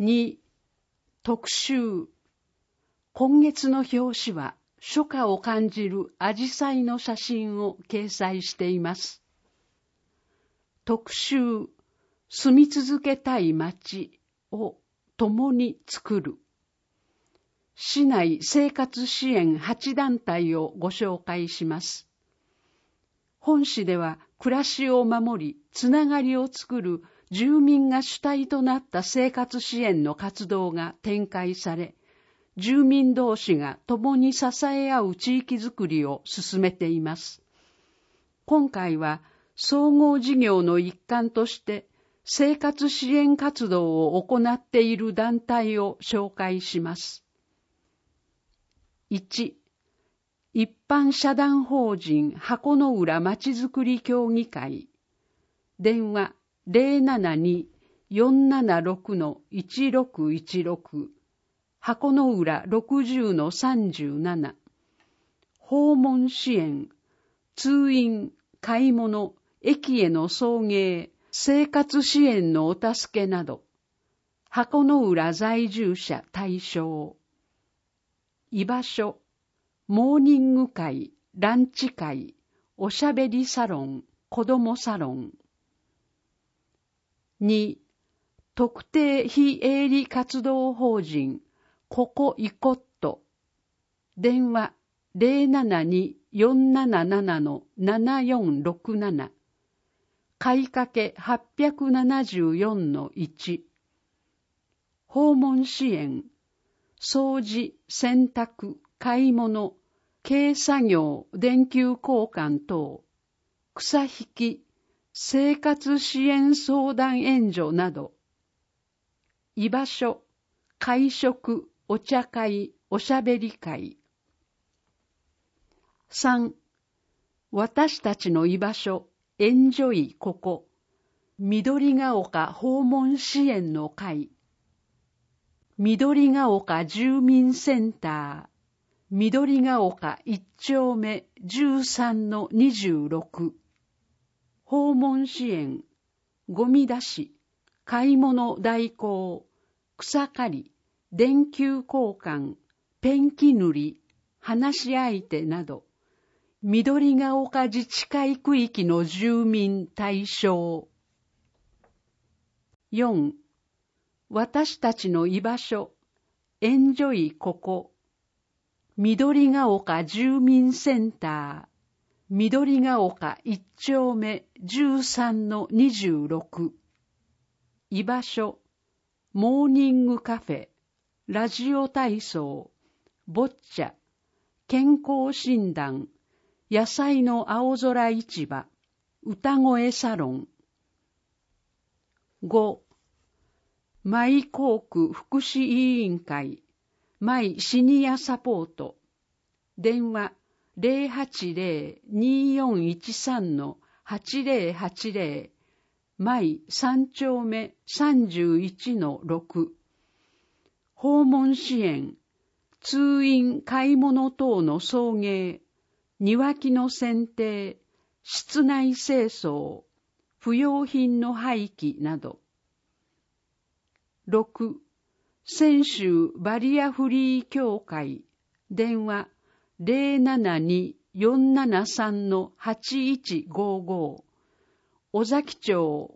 2、特集。今月の表紙は初夏を感じるアジサイの写真を掲載しています。特集、住み続けたい街を共に作る。市内生活支援8団体をご紹介します。本誌では暮らしを守り、つながりを作る住民が主体となった生活支援の活動が展開され、住民同士が共に支え合う地域づくりを進めています。今回は総合事業の一環として生活支援活動を行っている団体を紹介します。1、一般社団法人箱の浦まちづくり協議会。電話072-476-1616。箱の浦 60-37。訪問支援、通院、買い物、駅への送迎、生活支援のお助けなど、箱の浦在住者対象。居場所、モーニング会、ランチ会、おしゃべりサロン、子どもサロン。2、特定非営利活動法人、ここいこっと。電話072-477-7467。買いかけ874-1。訪問支援、掃除、洗濯、買い物、軽作業、電球交換等、草引き、生活支援相談援助など。居場所、会食、お茶会、おしゃべり会。3、私たちの居場所、エンジョイここ、緑が丘訪問支援の会。緑が丘住民センター、緑が丘1丁目13-26。訪問支援、ゴミ出し、買い物代行、草刈り、電球交換、ペンキ塗り、話し相手など、緑が丘自治会区域の住民対象。4、私たちの居場所、エンジョイここ、緑が丘住民センター、緑が丘1丁目13-26。居場所、モーニングカフェ、ラジオ体操、ボッチャ、健康診断、野菜の青空市場、歌声サロン。5、マイコーク福祉委員会、マイシニアサポート。電話080-2413-8080。マイ3丁目31-6。訪問支援、通院買い物等の送迎、庭木の剪定、室内清掃、不要品の廃棄など。6、泉州バリアフリー協会、電話072-473-8155。尾崎町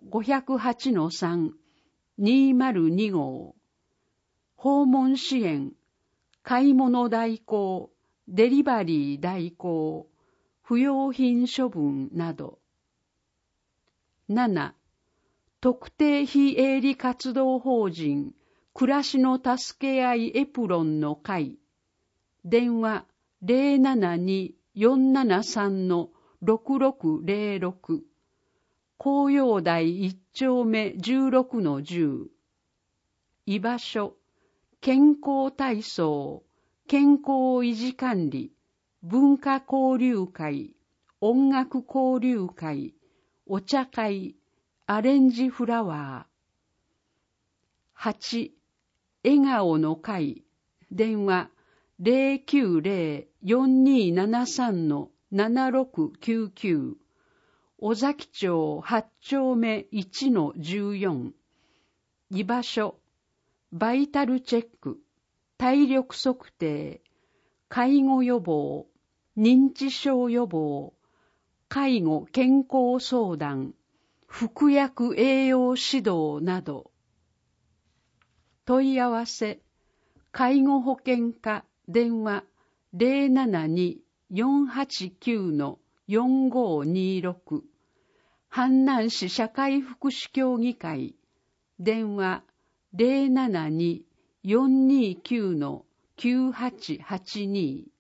508-3、202号。訪問支援、買い物代行、デリバリー代行、不要品処分など。7、特定非営利活動法人、暮らしの助け合いエプロンの会。電話072-473-6606。紅葉台1丁目16-10。居場所、健康体操、健康維持管理、文化交流会、音楽交流会、お茶会、アレンジフラワー。8、笑顔の会、電話090-4273-7699。尾崎町8丁目1-14。居場所、 バイタルチェック、体力測定、介護予防、認知症予防、介護健康相談、服薬栄養指導など。問い合わせ、介護保険課電話 072-489-4526 阪南市社会福祉協議会電話 072-429-9882